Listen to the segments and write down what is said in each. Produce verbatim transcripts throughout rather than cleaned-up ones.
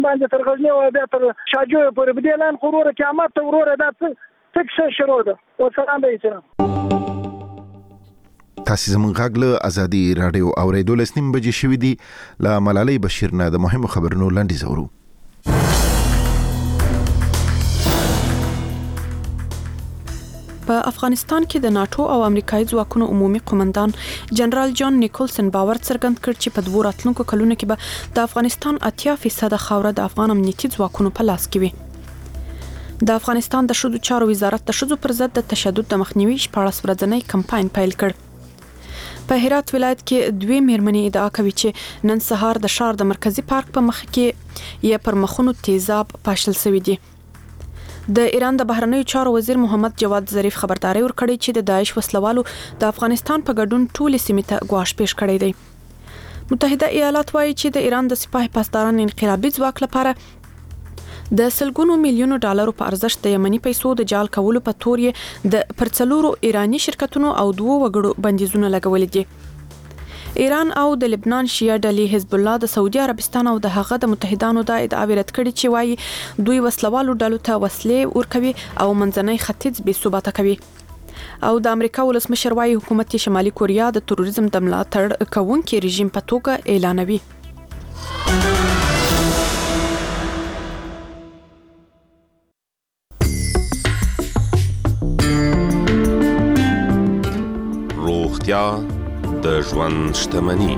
باندې تر غزنی او بیا تر شاجوی پورې بدې لان خورور قیامت ته ورور دا څه څه شروع ده. والسلام علیکم. تاسو زموږ غږ له ازادي رادیو اوریدو لسنیم بجې شوې دي. له ملالۍ بشیر نه د مهمو خبرونو لاندې زورو. په افغانستان کې د ناتو او امریکایي ځواکونو عمومي قومندان جنرال جان نیکولسن باور څرګند کړ چې په دوه راتلونکو کلونو کې به د افغانستان اتیا فیصد خاوره د افغان امنیتي ځواکونو په لاس کې وي. د افغانستان د ښځو چارو وزارت د ښځو پر ضد د تشدد د مخنیوي شپاړس ورځنی کمپاین پیل کړ. په هرات ولایت کې دوی میرمنې ادعا کوي چې نن سهار د ښار د مرکزی پارک په مخ کې یې پر مخونو تیزاب پاشل شوی دی. د ایران د بهرنیو چارو وزیر محمد جواد ظریف خبرداري ورکړې چې د داعش وسلوالو د افغانستان په ګډون ټولې سیمې ته ګواښ پیښ کړی دی. متحده ایالات وایي چې د ایران د سپاه پاسداران انقلابي ځواک لپاره د سلګونو میلیونو ډالرو په ارزښت د یمني پیسو د جال کولو په تور یې د پرڅلورو ایرانی شرکتونو او دوه وګړو بندیزونه لګولې دي. ایران او د لبنان شیعه ډلې حزب الله د سعودي عربستان او د هغه د متحدانو د ادعا رد کړي چې وایي دوی وسلوالو ډلو ته وسلې ورکوي او منځنی ختیځ بې ثباته کوي. او د امریکا ولسمشر وایي حکومت شمالي کوریا د تروریزم د ملاتړ کوونکي رژیم په توګه اعلانوي. روغتیا د ژوند شتمنی.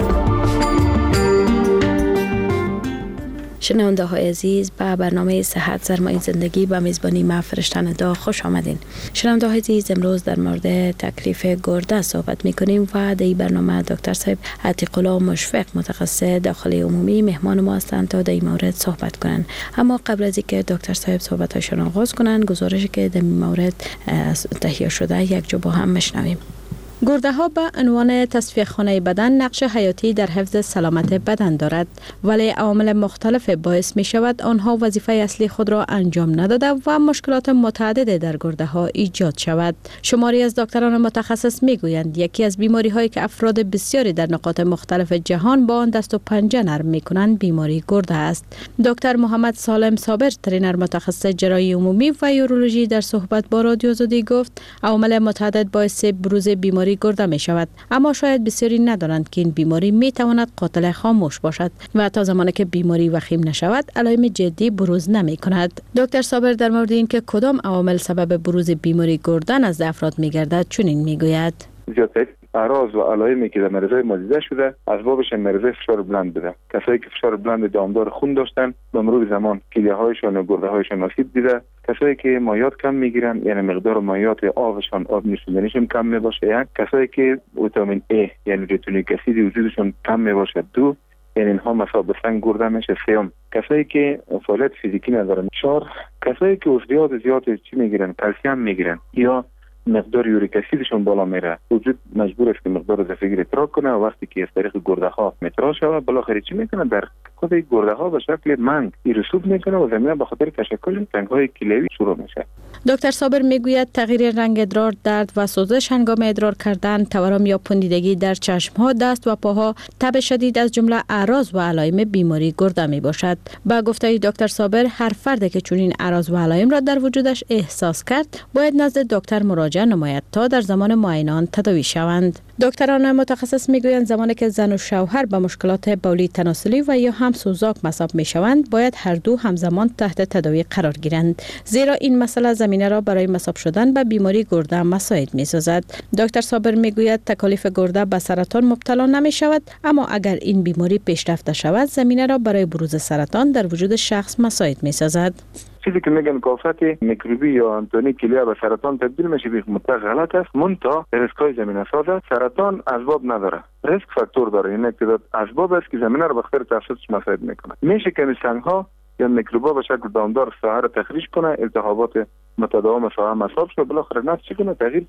شنونده های عزیز، به برنامه صحت سرمایه زندگی با میزبانی ما فرشته ندا خوش آمدین. شنونده های عزیز، امروز در مورد تکلیف گرده صحبت میکنیم و در این برنامه دکتر صاحب عتیق الله مشفق متخصص داخلی عمومی مهمان ما هستند تا در این مورد صحبت کنند. اما قبل از اینکه دکتر صاحب صحبتشون آغاز کنند، گزارشی که در این مورد تهیه شده یک جو با هم میشنویم. گرده ها به عنوان تصفیه خانه بدن نقش حیاتی در حفظ سلامت بدن دارد، ولی عوامل مختلف باعث می شود آنها وظیفه اصلی خود را انجام نداده و مشکلات متعدد در گرده ها ایجاد شود. شماری از دکتران متخصص می گویند یکی از بیماری هایی که افراد بسیاری در نقاط مختلف جهان با آن دست و پنجه نرم می کنند بیماری گرده است. دکتر محمد سالم صابر، ترینر متخصص جراحی عمومی و یورولوژی، در صحبت با رادیو آزادی گفت عوامل متعدد باعث بروز بیماری گرده می شود، اما شاید بسیاری ندانند که این بیماری می تواند قاتل خاموش باشد و تا زمانی که بیماری وخیم نشود علائم جدی بروز نمی کند. دکتر صابر در مورد اینکه کدام عوامل سبب بروز بیماری گردن از افراد می گردد چنین می گوید: زیادتر اعراض و علائمی که در مریضای ما دیده شده اسبابش مریضای فشار بلند بوده. کسایی که فشار بلند دامدار خون داشتن به مرور زمان کلیه‌هایشان و گرده‌هایشان آسیب دیده. کسایی که مایعات کم میگیرن، یعنی مقدار مایعات آبشان آب نوشیدنیشون کم میباشه. یک کسایی که ویتامین ای یعنی ریتونیک اسید وجودشون کم میباشه. دو یعنی اینها مصاب به سنگ گرده میشه. سوم کسایی که فعالیت فیزیکی ندارن. چهار کسایی که عضویات زیاد چی میگیرن، کلسیم میگیرن یا مقدار یوریک اسیدشون بالا میره، وجود مجبور است که مقدار اضافی ادراک کنه و وقتی که از طریق گرده ها مترا شود بالاخره چی میکنه؟ در خود گرده ها به شکل منگ رسوب میکنه و زمینه به خاطر تشکل سنگ های کلیوی شروع میشه. دکتر صابر میگوید تغییر رنگ ادرار، درد و سوزش هنگام ادرار کردن، تورم یا پوندیدگی در چشم ها، دست و پاها، تب شدید از جمله اعراض و علائم بیماری گرده می باشد. با گفته دکتر صابر هر فرد که چنین اعراض و علائم را در وجودش احساس کرد باید نزد دکتر مراجعه نماید تا در زمان معاینات تداوی شوند. دکتران متخصص میگویند زمانی که زن و شوهر با مشکلات بولی تناسلی و یا هم سوزاک مصاب میشوند باید هر دو همزمان تحت تداوی قرار گیرند، زیرا این مسئله زمینه را برای مصاب شدن به بیماری گرده مساعد میسازد. دکتر صابر میگوید تکالیف گرده به سرطان مبتلا نمی شود، اما اگر این بیماری پیشرفته شود زمینه را برای بروز سرطان در وجود شخص مساعد میسازد. چیزی که میگن کافت میکروبی یا آنتونی کلیه به سرطان تبدیل میشه به مطلق غلط است. منتها ریسکای زمینه ساده سرطان اسباب نداره، ریسک فاکتور داره. این تعداد اسباب است که زمینه رو به خاطر تفسیرش مساعد میکنه. میشه که سنگ ها یا میکروبا به شکل دامدار ساحه رو تخریج کنه، التهابات متداوم ساحه مصاب شده بالاخره نفس چی کنه تغییر کنه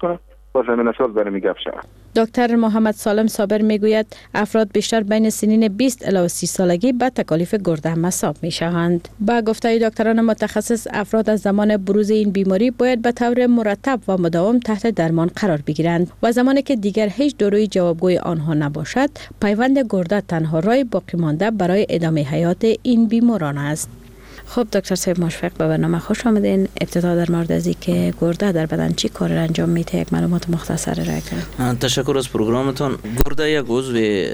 واسه من اساس برای میگف شود. دکتر محمد سالم صابر میگوید افراد بیشتر بین سنین بیست الی سی سالگی به تکالیف گرده مصاب میشوند. با گفته دکتران متخصص افراد از زمان بروز این بیماری باید به طور مرتب و مداوم تحت درمان قرار بگیرند و زمانی که دیگر هیچ داروی جوابگوی آنها نباشد پیوند گرده تنها راه باقی مانده برای ادامه حیات این بیماران است. خب دکتر صاحب مشفق به برنامه خوش آمدین. ابتدا در مورد از اینکه گرده در بدن چی کار انجام میده یک معلومات مختصر ارائه کنید. تشکر از پروگرامتون. گرده یک عضو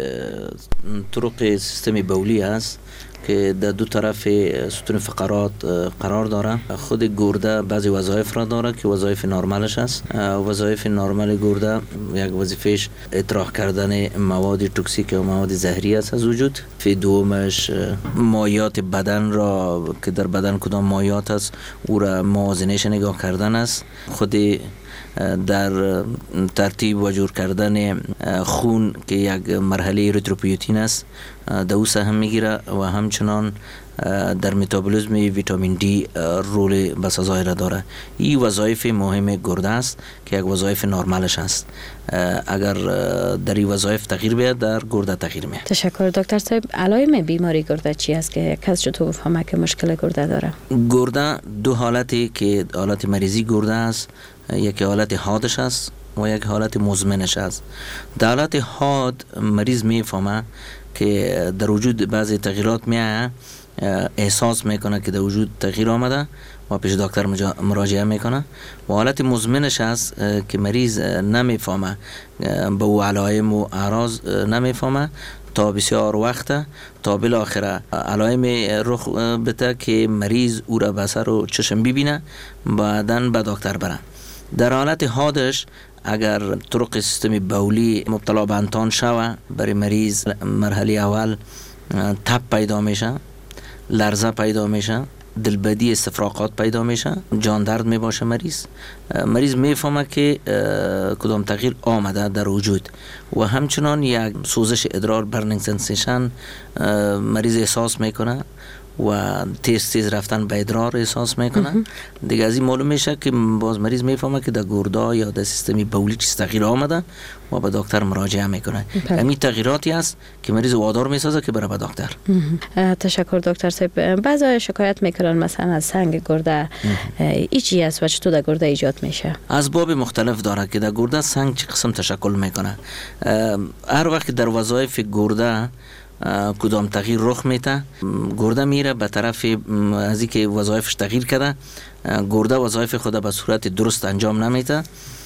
طرق سیستم بولی است که در دو طرف ستون فقرات قرار داره. خود گرده بعضی وظایف را داره که وظایف نرمالش است. وظایف نرمال گرده یک وظیفهش اطراح کردن مواد توکسیک و مواد زهری است از وجود. فی دومش مایات بدن را که در بدن کدام مایات است او را موازنهش نگاه کردن است. خود در ترتیب و جور کردن خون که یک مرحله اریتروپویتین است در او سهم میگیره و همچنان در متابولیسم ویتامین دی رول بسزای را داره. این وظایف مهم گرده است که یک وظایف نرمالش است. اگر در این وظایف تغییر بیاد در گرده تغییر میاد. تشکر دکتر صاحب. علائم بیماری گرده چی است که کس چطور بفهمه که مشکل گرده داره؟ گرده دو حالتی که حالت مریضی گرده است، یکی حالت حادش است و یک حالت مزمنش است. در حالت حاد مریض میفهمه که در وجود بعضی تغییرات میاد، احساس میکنه که در وجود تغییر آمده و پیش دکتر مراجعه میکنه. و حالت مزمنش است که مریض نمیفهمه، به او علائم و اعراض نمیفهمه تا بسیار وقت تا بالاخره علائم رخ بده که مریض او را به سر و چشم ببینه بعدن به دکتر بره. در حالت حادش اگر طرق سیستم بولی مبتلا به انتان شوه، برای مریض مرحله اول تب پیدا میشه، لرزه پیدا میشه، دلبدی استفراغات پیدا میشه، جان درد می باشه مریض. مریض میفهمه که کدام تغییر آمده در وجود و همچنان یک سوزش ادرار برنینگ سنسیشن مریض احساس میکنه و تیز تیز رفتن به ادرار احساس میکنه. دیگه از این معلوم میشه که باز مریض میفهمه که در گرده یا در سیستم بولی چیز تغییر آمده و به دکتر مراجعه میکنه. همین تغییراتی است که مریض وادار میسازه که بره به دکتر. تشکر دکتر صاحب. بعضی شکایت میکنن مثلا از سنگ گرده، ای چی است و چطور در گرده ایجاد میشه؟ اسباب مختلف داره که در گرده سنگ چه قسم تشکل میکنه. هر وقت در وظایف گرده کدام تغییر رخ میده، گرده میره به طرف از اینکه وظایفش تغییر کرده، گرده وظایف خود به صورت درست انجام نمیده.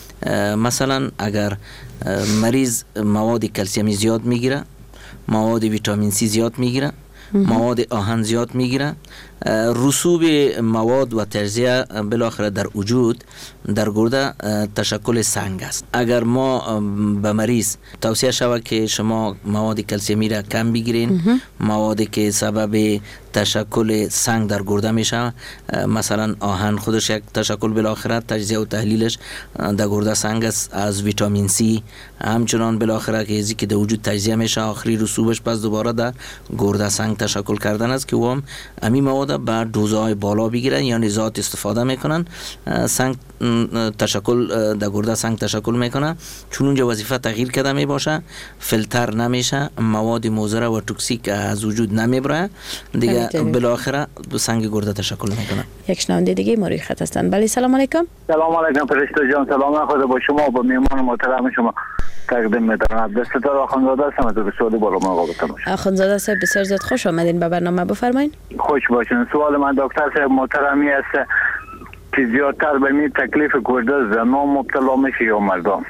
مثلا اگر مریض مواد کلسیمی زیاد میگیره، مواد ویتامین سی زیاد میگیره، مواد آهن زیاد میگیره، رسوب مواد و تغذیه بالاخره در وجود در گرده تشکل سنگ است. اگر ما به مریض توصیه شود که شما مواد کلسیمی را کم بگیرین، موادی که سبب تشکل سنگ در گرده میشه، مثلا آهن خودش یک تشکل بالاخره تجزیه و تحلیلش در گرده سنگ است، از ویتامین سی همچنان بالاخره که ازی که در وجود تجزیه میشه آخری رسوبش پس دوباره در گرده سنگ تشکل کردن است که هم امی مواد با دوزهای بالا بگیرن یعنی ذات استفاده میکنن. سنگ تشکل در گرده سنگ تشکل میکنه، چون اونجا وظیفه تغییر کرده میباشه، فیلتر نمیشه، مواد مضر و توکسیک از وجود نمیبره دیگه، بالاخره سنگ گرده تشکل میکنه. یک شنونده دیگه ما روی خط هستن. بله سلام علیکم. سلام علیکم فرشته جان. سلام خدا با شما و با میهمان محترم شما تقدیم می‌کنم. دستتار آخوندزاده هستم. تو سوالی بالا مقابلتون باشه. آخوندزاده صاحب بسیار زیاد خوش آمدین به برنامه، بفرمایید. خوش باشین. سوال من دکتر صاحب محترمی است که زیادتر به می تکلیف گرده زنان مبتلا میشه یا مردان؟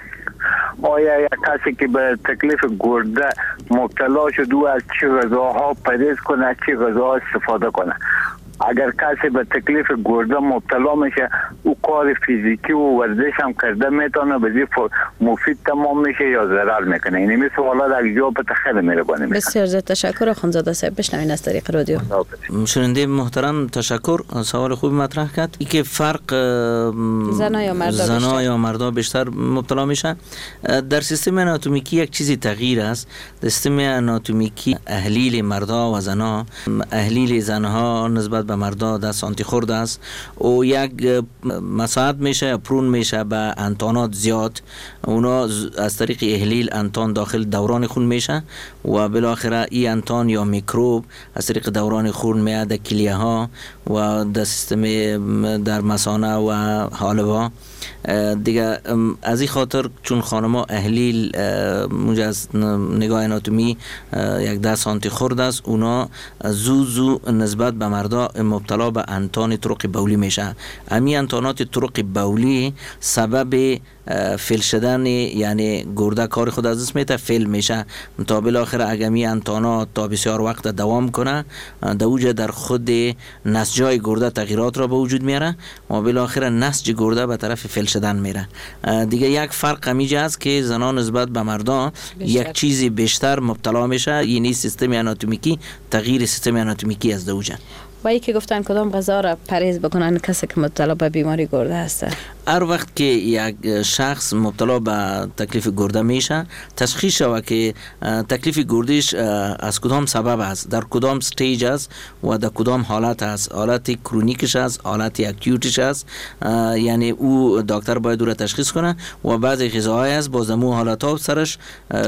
آیا یک کسی که به تکلیف گرده مبتلا شد او از چه غذاها پرهیز کنه، از چه غذاها استفاده کنه؟ اگر کسی به تکلیف گرده مبتلا میشه او کار فیزیکی و ورزش هم کرده میتونه به مفید تمام میشه یا ضرر میکنه؟ این می سوالا در جواب خیلی مهربانی میکنم. بسیار زیاد تشکر آخوندزاده صاحب. بشنوین از طریق رادیو. شنونده محترم تشکر، سوال خوب مطرح کرد. این که فرق زنا یا مردا زنا یا مردا بیشتر مبتلا میشن در سیستم آناتومیکی یک چیزی تغییر است. در سیستم آناتومیکی احلیل مردا و زنا، احلیل زنها نسبت به مردا ده سانتی خورده است و یک مساعد میشه یا پرون میشه به انتانات زیاد. اونا از طریق احلیل انتان داخل دوران خون میشه و بالاخره این انتان یا میکروب از طریق دوران خون میاد در کلیه ها و در سیستم در مثانه و حالوا دیگه. از این خاطر چون خانما احلیل موجه از نگاه اناتومی یک ده سانتی خورده است، اونا زو زو نسبت به مردا مبتلا به انتان طرق بولی میشه. امی انتانات طرق بولی سبب فیل شدن یعنی گرده کار خود از دست میته، فیل میشه تا بالاخره اگر می انتانات تا بسیار وقت دوام کنه دوجه در خود نسجای گرده تغییرات را به وجود میاره و بالاخره نسج گرده به طرف فیل شدن میره. دیگه یک فرق همیجه است که زنان نسبت به مردا یک چیزی بیشتر مبتلا میشه، یعنی سیستم اناتومیکی، تغییر سیستم اناتومیکی از دوجه. و ای که گفتن کدام غذا را پرهیز بکنن کسی که مبتلا به بیماری گرده است؟ هر وقت که یک شخص مبتلا به تکلیف گرده میشه تشخیص شود که تکلیف گردش از کدام سبب است، در کدام استیج است و در کدام حالت است، حالت کرونیکش است، حالت اکیوتش است. یعنی او دکتر باید او را تشخیص کنه و بعضی غذاهای است باز مو حالت ها سرش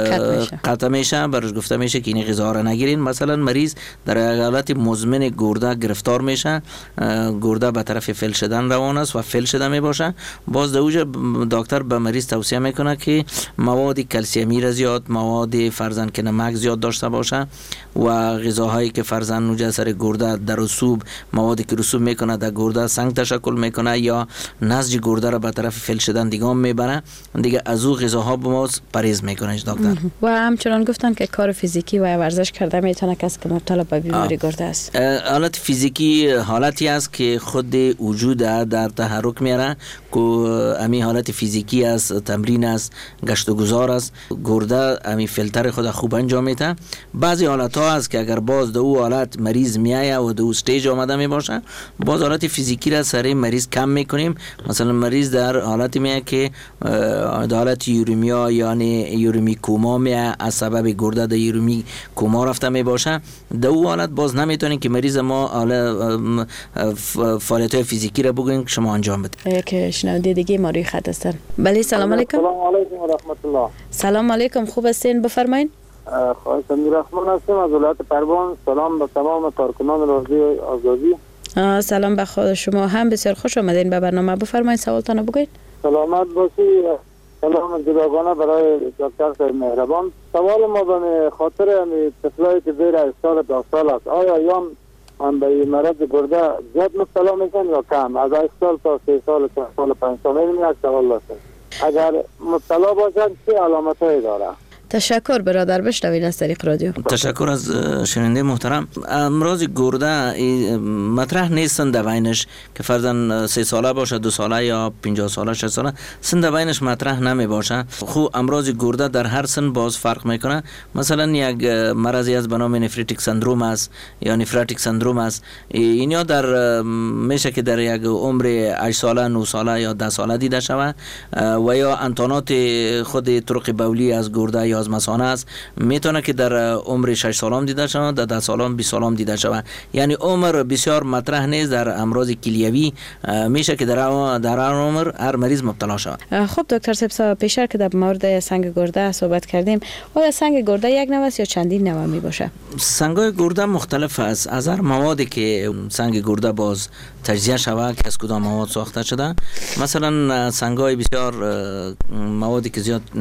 قطع میشه، برش گفته میشه که این غذا را نگیرین. مثلا مریض در حالت مزمن گرده گرفتار میشه، گرده به طرف فیل شدن روان است و فیل شده میباشه، باز دوجه دکتر به مریض توصیه میکنه که مواد کلسیمی را زیاد، مواد فرزن که نمک زیاد داشته باشه و غذاهایی که فرزن نوجه سر گرده در رسوب، موادی که رسوب میکنه در گرده سنگ تشکل میکنه یا نسج گرده را به طرف فیل شدن دیگه میبره، دیگه از او غذاها به ما پرهیز میکنه دکتر. و همچنان گفتن که کار فیزیکی و ورزش کرده میتونه کسی که مبتلا به بیماری گرده است. حالت فیزیکی حالتی است که خود وجود در تحرک میاره که امی حالت فیزیکی است، تمرین است، گشت و گذار است. گرده امی فیلتر خود خوب انجام میده. بعضی حالت ها است که اگر باز دو حالت مریض میایه و دو استیج آمده میباشه باز حالت فیزیکی را سر مریض کم میکنیم. مثلا مریض در حالتی میایه که در حالت یوریمیا یعنی یوریمی کوما میایه از سبب گرده در یوریمی کوما رفته میباشه، دو حالت باز نمیتونیم که مریض ما فعالیت های فیزیکی را بگوییم که شما انجام بده. که شنونده دیگه ما روی خط هستن. بله سلام علیکم. سلام علیکم و رحمت الله. سلام علیکم، خوب هستین؟ بفرمایید. خواهش می‌کنم هستم از ولایت پروان. سلام به تمام کارکنان رادیو آزادی. سلام به خود شما هم، بسیار خوش آمدین به برنامه. بفرمایید سوالتان بگید. سلامت باشی. سلام جداگانه برای دکتر صاحب مهربان. سوال ما به خاطر طفلایی که زیر هشت سال تا سال است، آیا یا من به مرض گرده زیاد مبتلا میشن یا کم؟ از هشت سال تا سه سال تا سال پنج سال این یک سوال داشتم. اگر مبتلا باشن چه علامتایی داره؟ تشکر برادر، بشنوید از طریق رادیو. تشکر از شنونده محترم. امراض گرده مطرح نیستن در بینش که فرضاً سه ساله باشه، دو ساله یا پنجاه ساله، شصت ساله، سن در بینش مطرح نمی باشه. خو امراض گرده در هر سن باز فرق میکنه. مثلا یک مرضی از به نام نفریتیک سندروم است یا نفراتیک سندروم است، اینا در میشه که در یک عمر هشت ساله، نه ساله یا ده ساله دیده شود و یا انتانات خود طرق بولی از گرده یا از مثانه است میتونه که در عمر شش سالم دیده شود، در ده سالم بیست سالم دیده شود. یعنی عمر بسیار مطرح نیست. در امراض کلیوی میشه که در در عمر هر مریض مبتلا شود. خب دکتر صاحب، پیشتر که در مورد سنگ گرده صحبت کردیم، آیا سنگ گرده یک نوع است یا چندین نوع می باشه؟ سنگای گرده مختلف است. از هر موادی که سنگ گرده باز تجزیه شود که از کدام مواد ساخته شده. مثلا سنگای بسیار موادی که زیاد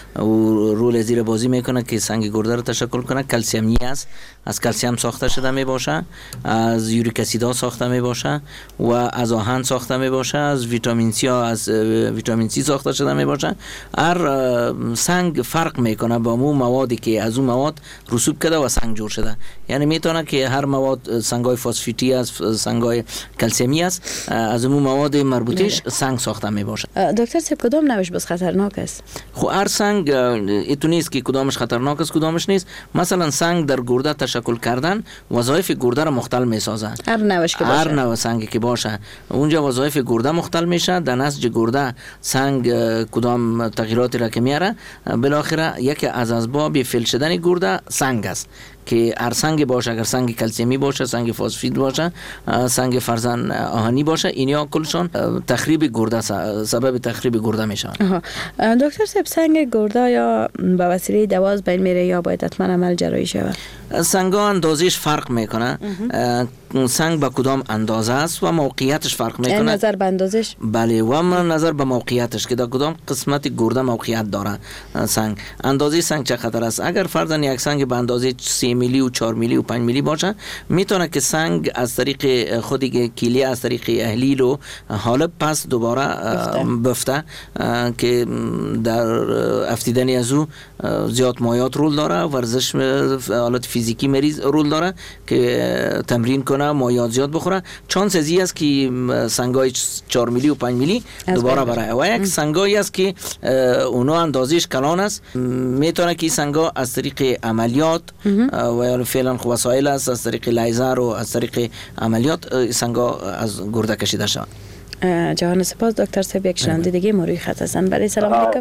رول زیر بازی میکنه که سنگ گرده رو تشکل کنه، کلسیمی است، از کلسیم ساخته شده می باشه، از یوریک اسید ساخته می باشه و از آهن ساخته می باشه، از ویتامین سی ها از ویتامین سی ساخته شده می باشه. هر سنگ فرق میکنه با مو موادی که از اون مواد رسوب کرده و سنگ جور شده. یعنی میتونه که هر مواد سنگای فسفیتی است، سنگای کلسیمی است، از اون مواد مربوطش سنگ ساخته می باشه. دکتر صاحب کدام نوعش بس خطرناک است؟ خب هر سنگ ایتو نیست که کدامش خطرناک است کدامش نیست. مثلا سنگ در گرده تشکل کردن وظایف گرده را مختل میسازه. هر نوعش که باشه، هر نوع سنگی که باشه اونجا وظایف گرده مختل میشه. در نسج گرده سنگ کدام تغییراتی را که میاره، بالاخره یکی از اسباب فیل شدن گرده سنگ است که هر سنگ باشه، اگر سنگ کلسیمی باشه، سنگ فسفید باشه، سنگ فرزن آهنی باشه، اینیا کلشون تخریب گرده سبب تخریب گرده میشن. دکتر صاحب سنگ گرده یا به وسیله دواز بین میره یا باید حتما عمل جراحی شود؟ سنگا اندازش فرق میکنه. سنگ به کدام اندازه است و موقعیتش فرق میکنه. نظر به اندازش؟ بله، و من نظر به موقعیتش که در کدام قسمت گرده موقعیت داره سنگ. اندازه سنگ چقدر است؟ اگر فرضاً یک سنگ به اندازه سه میلی و چهار میلی و پنج میلی باشه، میتونه که سنگ از طریق خودی کلیه از طریق احلیل و حالب پس دوباره بفته که در افتیدن از او زیاد مایات رول داره. ورزش حالت فیزیکی مریض رول داره که تمرین کنه، مایات زیاد بخوره. چانس ازی است که سنگای چهار میلی و پنج میلی دوباره برای و یک سنگایی است که اونو اندازش کلان است، میتونه که سنگا از طریق عملیات و یا فعلا وسایل است، از طریق لیزر و از طریق عملیات سنگا از گرده کشیده شود. جهان سپاس. دکتر صاحب یک شنونده دیگه موروی خط هستن. برای سلام علیکم.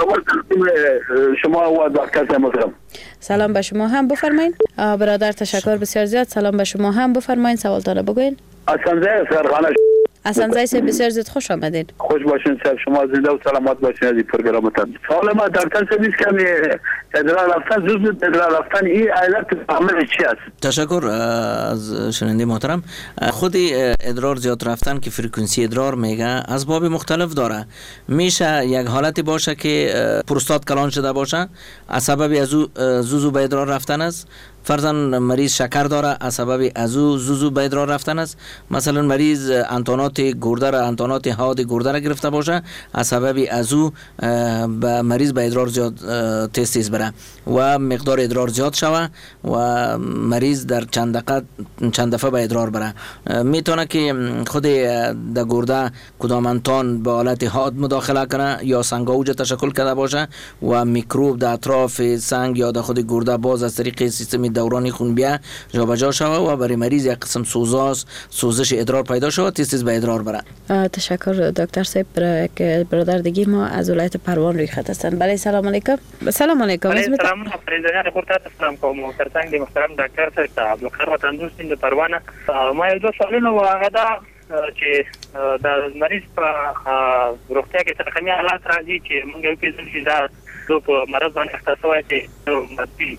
شما و دکتر صاحب محترم. سلام به شما هم، بفرمایید. برادر تشکر بسیار زیاد. سلام به شما هم، بفرمایید سوالتان بگوین. اسنزای سرخانه اسنزای صاحب بسیار زیاد خوش آمدین. خوش باشین صاحب، شما زنده و سلامت باشین از این پروگرامتان. سوال ما دکتر صاحب است که ادرار رفتن جزء ادرار رفتن این علت عامل چی است؟ تشکر از شنونده محترم. خود ادرار زیاد رفتن که فرکانسی ادرار میگه اسباب مختلف داره. میشه یک حالتی باشه که پروستات کلان شده باشه، از سبب از زوزو به ادرار رفتن است. فرضاً مریض شکر داره، از سبب از او زوزو به ادرار رفتن است. مثلا مریض انتانات گرده را انتانات حاد گرده را گرفته باشه، از سبب از او به مریض به ادرار زیاد تیز تیز بره و مقدار ادرار زیاد شوه و مریض در چند دقیقه چند دفعه به ادرار بره. میتونه که خود در گرده کدام انتان به حالت حاد مداخله کنه یا سنگ اوج تشکل کرده باشه و میکروب در اطراف سنگ یا در خود گرده باز از طریق سیستم دورانی خون بیا جابجا شوه و برای مریض یک قسم سوزاس سوزش ادرار پیدا شوه، تیز تیز به ادرار بره. تشکر دکتر صاحب. برای برادر دیگه ما از ولایت پروان روی خط هستن. بله سلام علیکم. سلام علیکم. سلام فرزانه خورتات سلام کوم محترم دی محترم دکتر صاحب عبدالقادر تندرست د پروان. ما یو څه سوالونه واغدا چې د مریض په روغتیا کې ترخمي حالات راځي چې موږ یو پیژنو چې دا په مرض باندې اخته شوی چې مدبي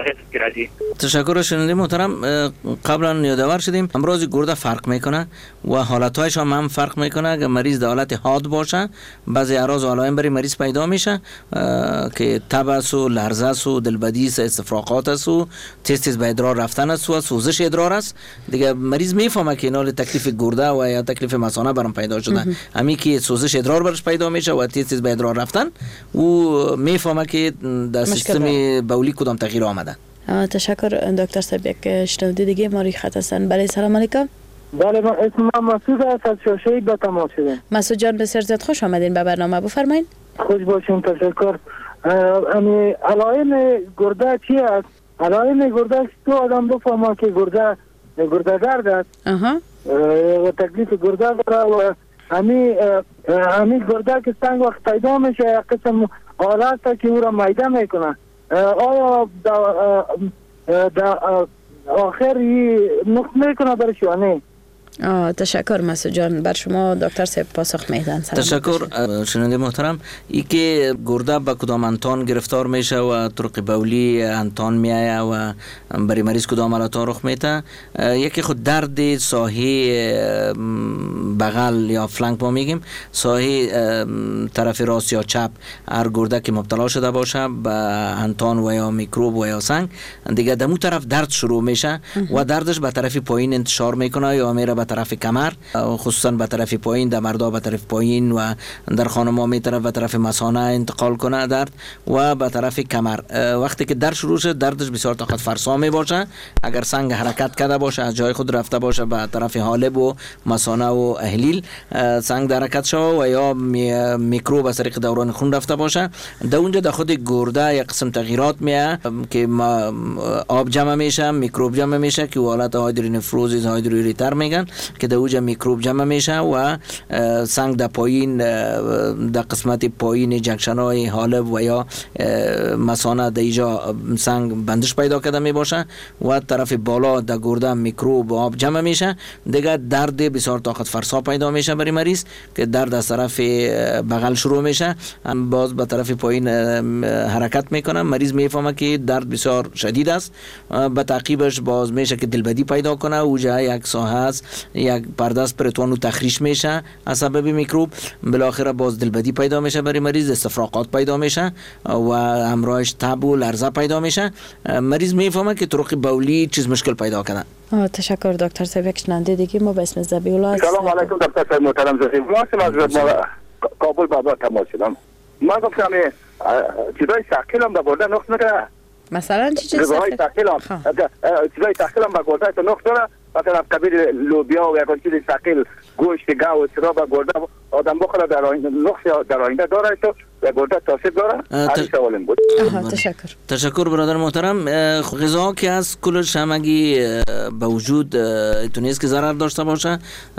تشکر شنونده محترم. قبلا یادآور شدیم امراض گرده فرق میکنه و حالتهایش هم, هم فرق میکنه. اگر مریض در حالت حاد باشه بعضی اعراض و علائم برای مریض پیدا میشه که تب است و لرزه است و دلبدی است، استفراغات است و تیز تیز به ادرار رفتن است و سوزش ادرار است. دیگه مریض میفهمه که اینال تکلیف گرده و یا تکلیف مثانه برام پیدا شده، همین که سوزش ادرار برش پیدا میشه و تیز تیز به ادرار رفتن و میفهمه که در سیستم بولی کدام تغییر آمده. تشکر دکتر صاحب. یک شنونده دیگه ما روی خط هستن. بله سلام علیکم. بله من اسمم مسعود است از شاشه‌ای به تماس شدم. مسعود جان بسیار زیاد خوش آمدین به برنامه، بفرمایید. خوش باشین. تشکر. امی علائم گرده چی است؟ علائم گرده تو آدم بفهمه که گرده گرده درد است. اها. و تکلیف گرده داره و امی امی گرده که سنگ وقت پیدا میشه یک قسم حالت که او را میده میکنه. آیا در آخر نقص میکنه برش یا نه؟ تشکر مسعود جان. بر شما دکتر صاحب پاسخ میدن. تشکر شنونده محترم. ای که گرده به کدام انتان گرفتار میشه و طرق بولی انتان میایه و برای مریض کدام علائم رخ میده، یکی خود درد ساحه بغل یا فلانک ما میگیم، ساحه طرف راست یا چپ هر گرده که مبتلا شده باشه به انتان و یا میکروب و یا سنگ، دیگه دمو طرف درد شروع میشه و دردش به طرف پایین انتشار میکنه یا میره به طرف کمر، خصوصا به طرف پایین، در مردا به طرف پایین و در خانم‌ها می طرف به طرف مثانه انتقال کنه درد و به طرف کمر. وقتی که درد شروع شد دردش بسیار طاقت فرسا می باشه. اگر سنگ حرکت کرده باشه از جای خود رفته باشه به طرف حالب و مثانه و احلیل سنگ در حرکت شوه و یا میکروب از طریق دوران خون رفته باشه، در اونجا در خود گرده یک قسم تغییرات میه که آب جمع میشه، میکروب جمع میشه که حالت هایدرونفروزیس هایدروریتر میگن که در اوج میکروب جمع میشه و سنگ در پایین در قسمت پایین جنکشن های حالب و یا مثانه در اینجا سنگ بندش پیدا کرده می باشه و طرف بالا در گرده میکروب و آب جمع میشه. دیگه درد بسیار طاقت فرسا پیدا میشه برای مریض که درد از طرف بغل شروع میشه، باز به طرف پایین حرکت میکنه. مریض میفهمه که درد بسیار شدید است، به تعقیبش باز میشه که دلبدی پیدا کنه. اوجه یک ساحه است، یک پرده است پرتوانو تخریش میشه از سبب میکروب. بالاخره باز دلبدی پیدا میشه برای مریض، استفراغات پیدا میشه و همراهش تب و لرزه پیدا میشه. مریض میفهمه که طرق بولی چیز مشکل پیدا کنه. تشکر دکتر صاحب. یک شنونده دیگه ما به اسم ذبیح الله. سلام علیکم دکتر صاحب محترم. ذبیح الله هستم از کابل بابا تماس شدم. ما گفتم چیزای ثقیلم به گرده نقص نکنه. مثلا چی چیز ثقیل؟ چیزای ثقیلم به گرده تو نقص داره. مثلا کبیر لوبیا و یک چیز ثقیل، گوشت گاو و چرا به گرده آدم بخوره در آینده نقص در آینده داره تو به گرده تاثیر داره. همین سوالم بود. تشکر. تشکر برادر محترم. غذا که از کلش همگی به وجود ایتونیست که ضرر داشته باشه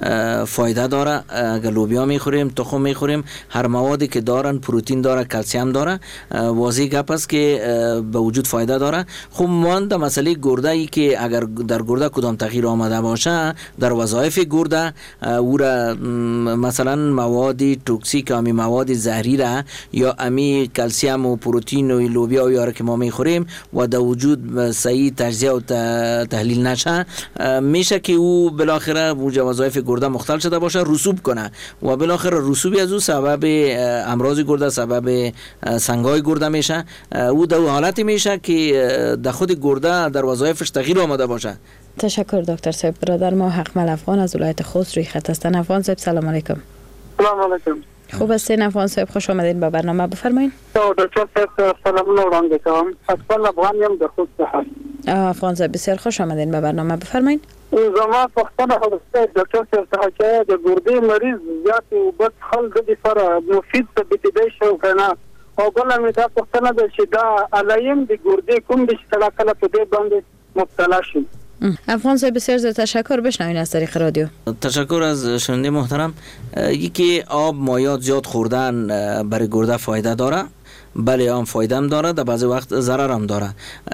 فایده داره. اگر لوبیا میخوریم، تخم میخوریم، هر موادی که دارن، پروتئین داره، کلسیم داره، واضح گپ است که به وجود فایده داره. خب مانده مسئله گرده ای که اگر در گرده کدام تغییر آمده باشه در وظایف گرده او را مثلا مواد توکسیک، امی مواد زهری را یا امی کلسیم و پروتئین و لوبیا و یاره که ما میخوریم و در وجود صحیح تجزیه و تحلیل نشه، میشه که او بالاخره وظایف گرده مختل شده باشه، رسوب کنه و بالاخره رسوبی از او سبب امراض گرده، سبب سنگای گرده میشه. او در حالتی میشه که در خود گرده در وظایفش تغییر آمده باشه. تشکر دکتر صاحب. برادر ما حقمل افغان از ولایت خوست روی خط هستن. افغان صاحب سلام علیکم. سلام علیکم. خوب هستین افغان صاحب؟ خوش آمدین به برنامه، بفرمایید. دکتر صاحب سلام وړاندې کوم. اصلا افغان یم د خوست څخه. افغان صاحب بسیار خوش آمدین به برنامه، بفرمایید. زما پوښتنه هغه دکتر صاحب څخه چې د ګردې مریض زیات وبد خل د لپاره مفید ثابت دی شو کنه او بل مې دا پوښتنه ده چې دا علایم د ګردې کوم د چې کله په دې باندې مبتلا شي. افغان صاحب بسیار زیاد تشکر. بشنوین از طریق رادیو. تشکر از شنونده محترم. یکی آب مایات زیاد خوردن برای گرده فایده داره. بله آن فایده هم داره، در بعضی وقت ضرر هم داره.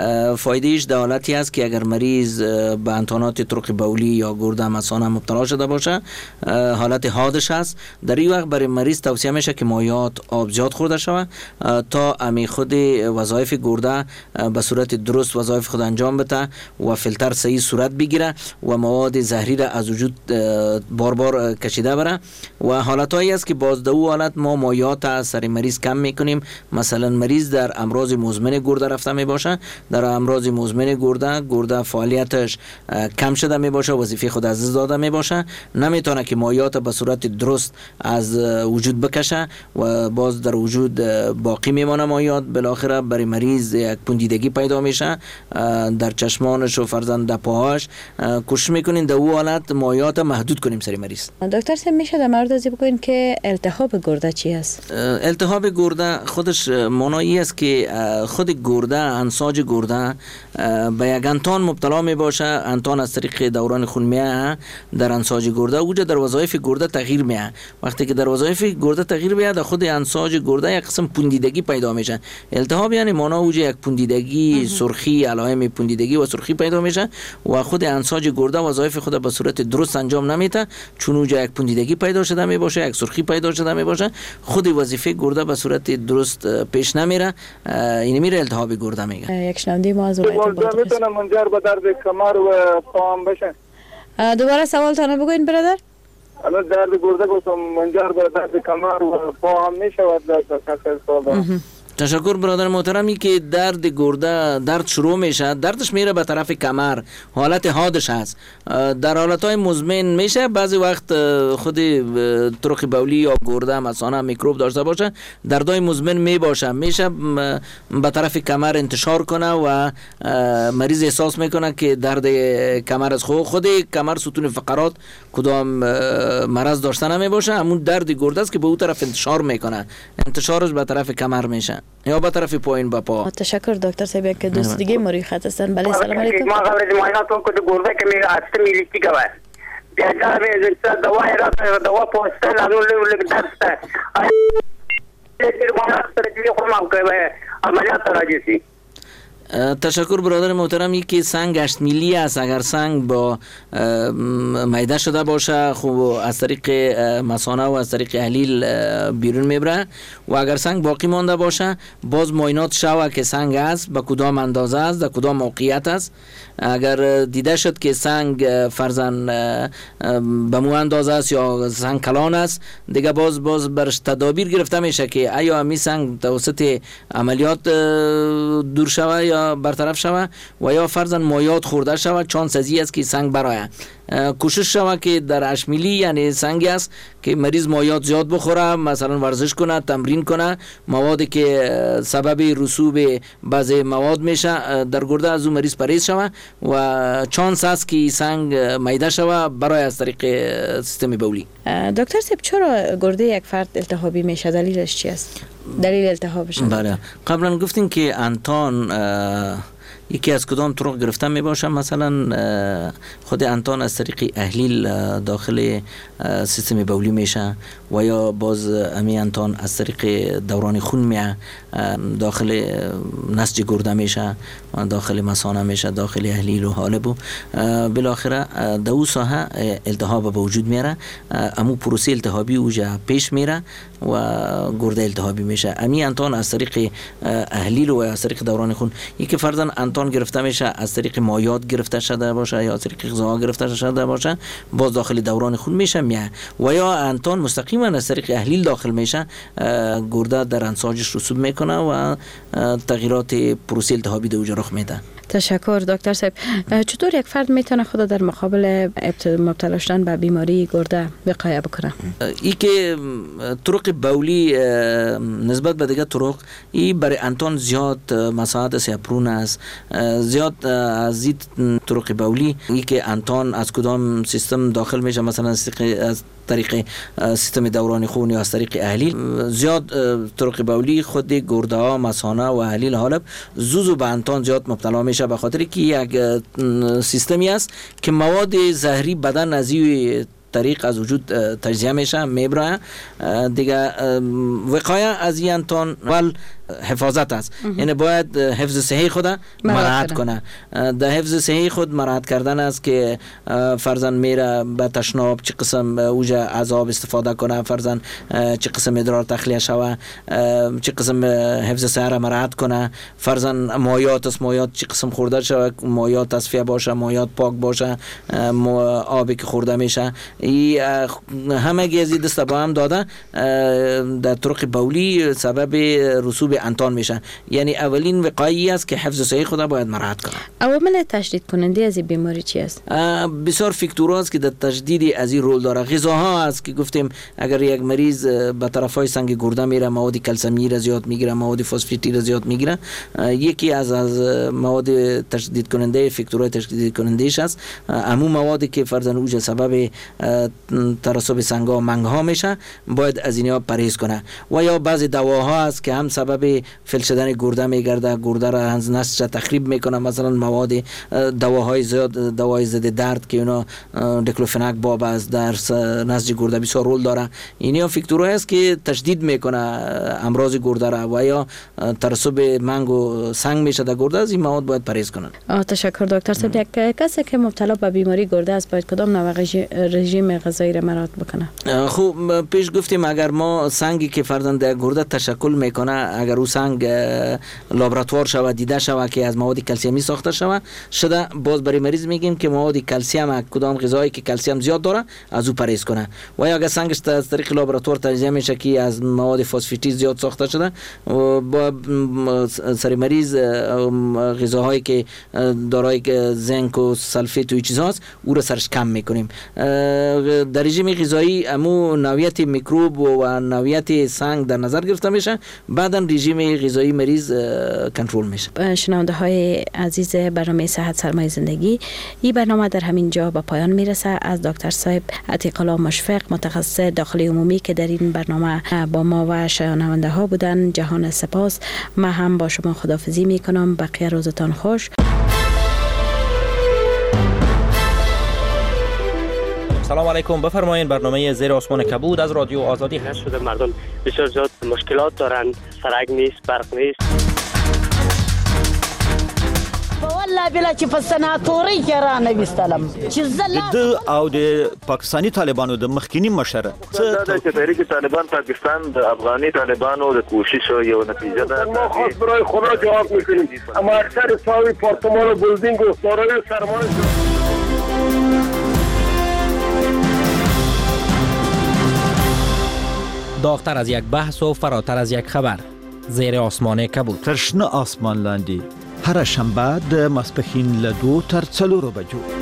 فایدهش در حالتی است که اگر مریض به انتانات طرق بولی یا گرده مثانه مبتلا شده باشه، حالت حادش است، در این وقت برای مریض توصیه میشه که مایات آب زیاد خورده شود تا امی خود وظایف گرده به صورت درست وظایف خود انجام بده و فیلتر صحیح صورت بگیره و مواد زهری را از وجود بار بار کشیده بره. و حالتایی است که باز در او حالت ما مایات از سر مریض کم میکنیم. مثلا مریض در امراض مزمن گرده رفته می باشه، در امراض مزمن گرده گرده فعالیتش کم شده می باشه، وظیفه خود از دست داده می باشه، نمیتونه که مایات به صورت درست از وجود بکشه و باز در وجود باقی میمانه مایات. بالاخره برای مریض یک پوندیدگی پیدا میشه در چشمانش و فرزند در پاهاش. کوشش میکنین در او حالت مایات محدود کنیم سری مریض. دکتر صاحب میشه در مورد ازی بگوین که التهاب گرده چی است؟ التهاب گرده خودش معنایی است که خود گرده، انساج گرده به یک انتان مبتلا می باشه. انتان از طریق دوران خون میه در انساج گرده، اوجه در وظایف گرده تغییر میه. وقتی که در وظایف گرده تغییر بیاد، در خود انساج گرده یک قسم پوندیدگی پیدا میشه. التهاب یعنی معنا اوجه یک پوندیدگی، سرخی، علائم پوندیدگی و سرخی پیدا میشه و خود انساج گرده وظایف خود به صورت درست انجام نمیده، چون اوجه یک پوندیدگی پیدا شده می باشه، یک سرخی پیدا شده می باشه، خود وظیفه گرده به صورت درست پیش نمیره، این میره التهاب گرده میگه. یک شنونده ما از ولایت بادغیس میتونه منجر به درد کمر و پام بشه. دوباره سوالتون رو بگوین برادر. الان درد گرده گفتم منجر به درد کمر و پام میشه و درد کسر. تشکر برادر محترمی که درد گرده درد شروع میشه، دردش میره به طرف کمر، حالت حادش هست. در حالتهای مزمن میشه بعضی وقت خود طرق بولی یا گرده مثلا میکروب داشته باشه، دردای مزمن می باشه، میشه به طرف کمر انتشار کنه و مریض احساس میکنه که درد کمر از خود خود کمر ستون فقرات کدام مرض داشته نمی باشه، همون درد گرده است که به اون طرف انتشار میکنه، انتشارش به طرف کمر میشه یا به طرف پایین با پا. تشکر دکتر صاحب که دوست دیگه مری خط هستن. بله سلام علیکم. ما قبل از معاینات کو د ګورده کې مې اته میلیتی کوي بیادر میزنید دوای را دوا پوستن از اون لیو درسته لیکن مانا سرجوی خورمم که به عملیات راجیسی. تشکر برادر محترمی که سنگ هشت میلی است. اگر سنگ با میده شده باشه خب از طریق مثانه و از طریق تحلیل بیرون میبره و اگر سنگ باقی مانده باشه باز معاینات شوه که سنگ است به کدام اندازه است در کدام موقعیت است. اگر دیده شد که سنگ فرضاً به مو اندازه است یا سنگ کلان است دیگه باز باز برش تدابیر گرفته میشه که آیا می سنگ توسط عملیات دور شوه یا برطرف شوه و یا فرضاً مایات خورده شوه چانس ازی است که سنگ برایه. کوشش شوه که در هشت میلی یعنی سنگ است که مریض مایات زیاد بخوره، مثلا ورزش کنه، تمرین کنه، موادی که سبب رسوب بعضی مواد میشه در گرده از اون مریض پرهیز شوه و چانس است که سنگ میده شوه برای از طریق سیستم بولی. دکتر صاحب چرا گرده یک فرد التهابی میشه؟ دلیلش چی است؟ دلیل التهابش؟ بله قبلا گفتیم که انتان یکی از کدام طرق گرفته می باشه. مثلا خود انتان از طریق احلیل داخل سیستم بولی میشه و یا باز امی انتان از طریق دوران خون میه داخل نسج گرده میشه، داخل مثانه میشه، داخل احلیل و حالب و بالاخره دو ساحه التهاب به وجود میاره. امو پروسه التهابی اوجا پیش میره و گرده التهابی میشه. امی انتان از طریق احلیل و از طریق دوران خون یکی فرضاً انتان گرفته میشه از طریق مایات گرفته شده باشه یا از طریق غذا گرفته شده باشه باز داخل دوران خون میشه میه و یا انتان مستقیما از طریق احلیل داخل میشه گرده در انساجش رسوب میکنه و تغییرات پروسه التهابی در رخ میده. تشکر دکتر صاحب. چطور یک فرد میتونه خود در مقابل مبتلا شدن به بیماری گرده وقایه بکنه؟ ای که طرق بولی نسبت به دیگه طرق ای برای انتان زیاد مساعد سیپرون است. زیاد از این طرق بولی ای که انتان از کدام سیستم داخل میشه، مثلا از طریق سیستم دوران خون یا از طریق احلیل، زیاد طرق بولی خود گرده ها، مثانه و احلیل حالب زوزو به انتان زیاد مبتلا میشه به خاطر که یک سیستمی است که مواد زهری بدن از این طریق از وجود تجزیه میشه میبره. دیگه وقایه از این انتان ول حفاظت است، یعنی باید حفظ صحی خود مراعات کنه. در حفظ صحی خود مراعات کردن است که فرضاً میره به تشناب چه قسم اوجا عذاب استفاده کنه، فرضاً چه قسم ادرار تخلیه شوه، چه قسم حفظ صحی را مراعات کنه، فرضاً مایات است، مایات چه قسم خورده شوه، مایات تصفیه باشه، مایات پاک باشه، آبی که خورده میشه، ای همه گیزی دست با هم داده در طرق بولی سبب رسوب انتان میشه. یعنی اولین وقایعی است که حفظ صحی خود باید مراعات کنه. عوامل تشدید کننده از این بیماری چی است؟ بسیار فاکتورها است که در تشدید از این رول داره. غذاها است که گفتیم اگر یک مریض به طرفای سنگ گرده میره مواد کلسیمی را زیاد میگیره، مواد فسفاتی را زیاد میگیره، یکی از از مواد تشدید کننده فاکتورهای تشدید کنندهش است. عموم موادی که فرضاً اوج سبب ترسب سنگا منگها میشه باید از اینها پرهیز کنه. و یا بعضی دواها است که هم سبب فلج شدن گرده میگرده، گرده را از نسج تخریب میکنه. مثلا مواد دواهای زیاد، دوای ضد درد که اونا دیکلوفناک باب است در نسج گرده بسیار رول داره. اینها فاکتورها است که تشدید میکنه امراض گرده را و یا ترسب منگ و سنگ میشه در گرده. از این مواد باید پرهیز کنن. تشکر دکتر صاحب. یک کسی که مبتلا به بیماری گرده است باید کدام نوع رژیم غذایی را مراعات بکنه؟ خب پیش گفتیم اگر ما سنگی که فرضاً در گرده تشکل میکنه، اگر او سنگ لابراتوار شود دیده شود که از مواد کلسیمی ساخته شود شده، باز برای مریض میگیم که مواد کلسیم کدام غذایی که کلسیم زیاد داره از او پرهیز کنه. و یا اگر سنگش از طریق لابراتوار تجزیه میشه که از مواد فسفاتی زیاد ساخته شده، با سر مریض غذاهایی که دارای زنک و سلفیت و این چیزهاست او را سرش کم میکنیم. در رژیم غذایی امو نوعیت میکروب و نوعیت سنگ در نظر گرفته میشه، بعداً رژیم غذایی مریض کنترل میشه. شنونده های عزیز برنامه صحت سرمایه زندگی، این برنامه در همین جا به پایان میرسه. از دکتر صاحب عتیق الله مشفق متخصص داخلی عمومی که در این برنامه با ما و شنونده ها بودن جهان سپاس. من هم با شما خداحافظی میکنم. بقیه روزتان خوش. سلام علیکم، بفرمایید. برنامه زیر آسمان کبود از رادیو آزادی هست. شده مردم بسیار زیاد مشکلات دارند، سرک نیست، برق نیست. والله بلا چې په سناتوري کې را نه وستلم چې زله د او د پاکستانی طالبانو د مخکینی مشر څه د تحریک طالبان پاکستان د افغاني طالبانو د کوشش یو نتیجه ده. ما خاص برای خدا جواب میکنیم، اما اکثر ساوی پارتمان و بلدینگ و دارای سرمایه داغتر از یک بحث و فراتر از یک خبر. زیر آسمان کبود. تر شنه آسمان لاندې هر شنبه د ماسپښین له دو تر څلورو بجو.